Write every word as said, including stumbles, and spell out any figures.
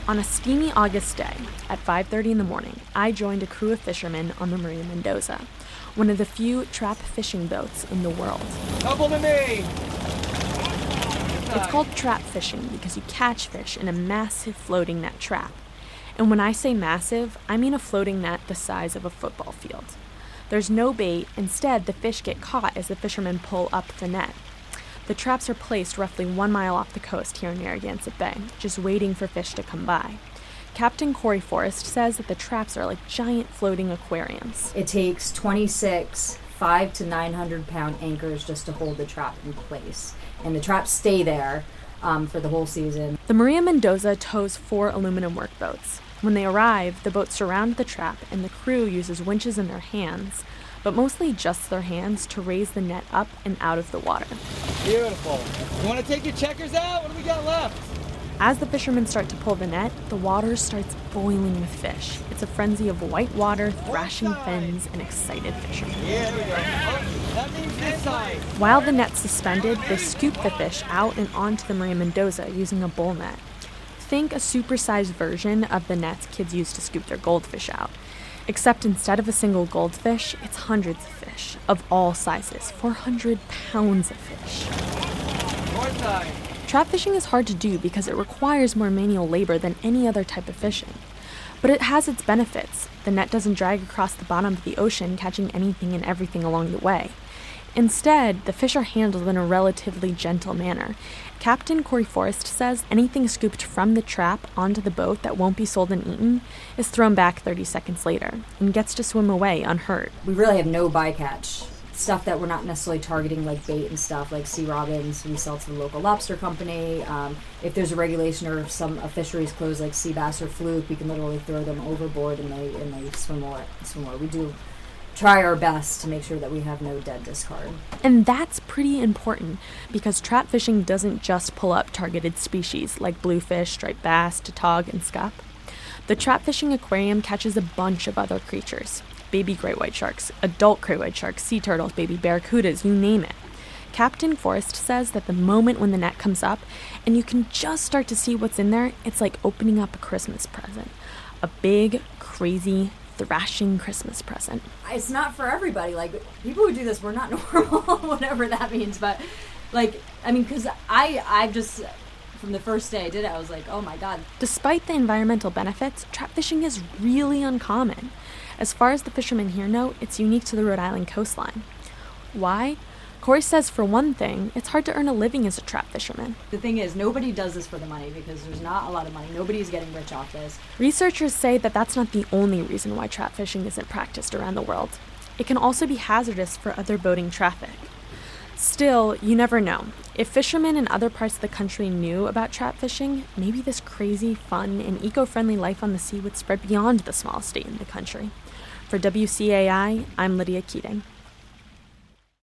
On a steamy August day, at five thirty in the morning, I joined a crew of fishermen on the Maria Mendoza, one of the few trap fishing boats in the world. Double to me! It's called trap fishing because you catch fish in a massive floating net trap. And when I say massive, I mean a floating net the size of a football field. There's no bait, instead the fish get caught as the fishermen pull up the net. The traps are placed roughly one mile off the coast here in Narragansett Bay, just waiting for fish to come by. Captain Corey Forrest says that the traps are like giant floating aquariums. It takes twenty-six five to nine hundred pound anchors just to hold the trap in place. And the traps stay there um, for the whole season. The Maria Mendoza tows four aluminum workboats. When they arrive, the boats surround the trap and the crew uses winches in their hands, but mostly just their hands, to raise the net up and out of the water. Beautiful. You want to take your checkers out? What do we got left? As the fishermen start to pull the net, the water starts boiling with fish. It's a frenzy of white water, thrashing fins, and excited fishermen. Yeah, there we go. Oh, that means this side. While the net's suspended, they scoop the fish out and onto the Maria Mendoza using a bull net. Think a supersized version of the nets kids use to scoop their goldfish out. Except instead of a single goldfish, it's hundreds of fish, of all sizes, four hundred pounds of fish. North side. Trap fishing is hard to do because it requires more manual labor than any other type of fishing. But it has its benefits. The net doesn't drag across the bottom of the ocean, catching anything and everything along the way. Instead, the fish are handled in a relatively gentle manner. Captain Corey Forrest says anything scooped from the trap onto the boat that won't be sold and eaten is thrown back thirty seconds later and gets to swim away unhurt. We really have no bycatch. Stuff that we're not necessarily targeting, like bait and stuff, like sea robins, we sell to the local lobster company. Um, if there's a regulation or if some a fishery's closed, like sea bass or fluke, we can literally throw them overboard and they and they swim away. Swim away. We do try our best to make sure that we have no dead discard. And that's pretty important because trap fishing doesn't just pull up targeted species like bluefish, striped bass, tautog, and scup. The trap fishing aquarium catches a bunch of other creatures. Baby great white sharks, adult great white sharks, sea turtles, baby barracudas, you name it. Captain Forrest says that the moment when the net comes up and you can just start to see what's in there, it's like opening up a Christmas present. A big, crazy, thrashing Christmas present. It's not for everybody. Like, people who do this, we're not normal, whatever that means. But, like, I mean, because I, I just, from the first day I did it, I was like, oh my God. Despite the environmental benefits, trap fishing is really uncommon. As far as the fishermen here know, it's unique to the Rhode Island coastline. Why? Corey says, for one thing, it's hard to earn a living as a trap fisherman. The thing is, nobody does this for the money because there's not a lot of money. Nobody's getting rich off this. Researchers say that that's not the only reason why trap fishing isn't practiced around the world. It can also be hazardous for other boating traffic. Still, you never know. If fishermen in other parts of the country knew about trap fishing, maybe this crazy, fun, and eco-friendly life on the sea would spread beyond the small state in the country. For W C A I, I'm Lydia Keating.